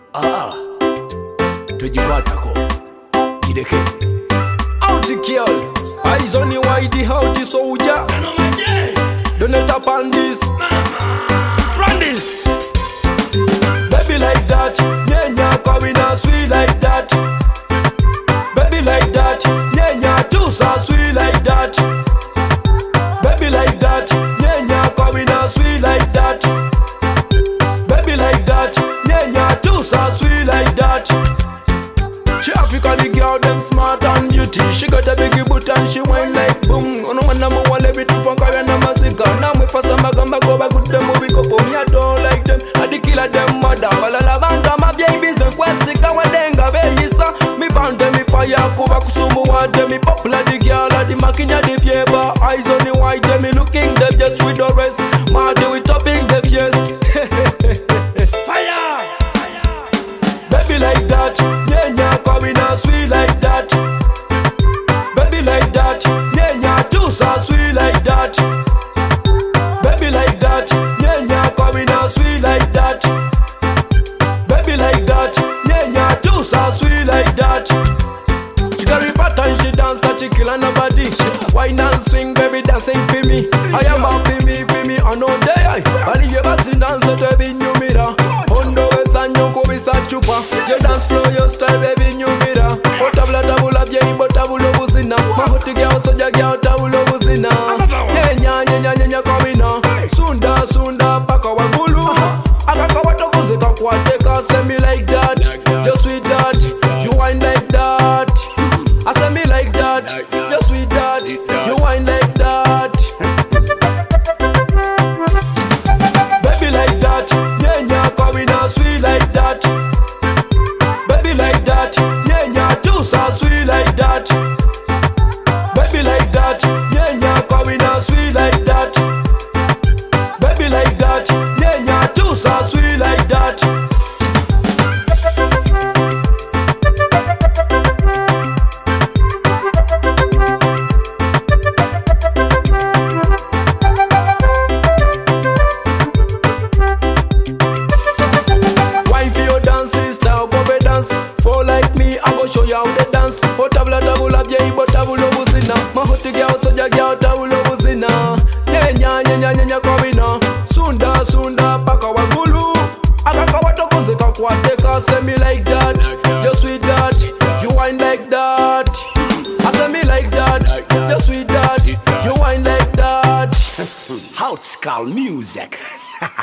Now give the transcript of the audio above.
tujikwatako kideke Outy girl, eyes on you, why the outy soldier? Don't let up on this, run this. Baby like that, nyenya coming out sweet like that. Baby like that, nyenya too so sweet like that. Baby like that, nyenya coming out sweet like that. Baby like that, nyenya too so sweet like that. She African the girl, them smart and beauty. She got a big boot and she whine like boom. No man no more let me do from Korea na Masika. Now me for some bagamba go back good them movie couple. Me I don't like them, I the killer them mother. Wala la vanga ma vieille business kwesika wadenga veisa. Me band them me fire kuva kusumu wa them. Me popular the girl at the makinya the pieba. Eyes on the white them me looking them just with the rest. Mad we topping the fiest. Fire! Baby like that, nyenya coming out sweet like that. Baby like that, nyenya too so sweet like that. Baby like that, nyenya coming out sweet like that. Baby like that, nyenya too so sweet like that. She got a pattern, she dance that she kill nobody. Wine and swing, baby dancing for me. I am happy me, I know day. I leave your body dance so baby new mirror. Chupa, your dance flow, your style, baby, new mirror. Otabla tabula vieille, but tabulo buzina. Mahuti girl, so ya girl, tabulo buzina. Nyenya komina. Sunda, paka wangulu. Akaka watokuze kakwateka, say me like that. Just with that, you whine like that. I say me like that. Just with that, you whine like that. Baby like that, nyenya komina, sweet like that. So sweet like that. Baby like that, nyenya coming out sweet like that. Baby like that, nyenya too so sweet like that. Wine for your dance, sister, go dance. Fall like me, I go show you how they dance. Otabla tabula vieille, but tabulo buzina. Mahuti girl, so ya girl, tabulo buzina. Nyenya komina. Sunda, paka wangulu. Akaka watokuze kakwateka, say me like that. Just with that, you whine like that. I say me like that. Just with that, you whine like that. Outy music.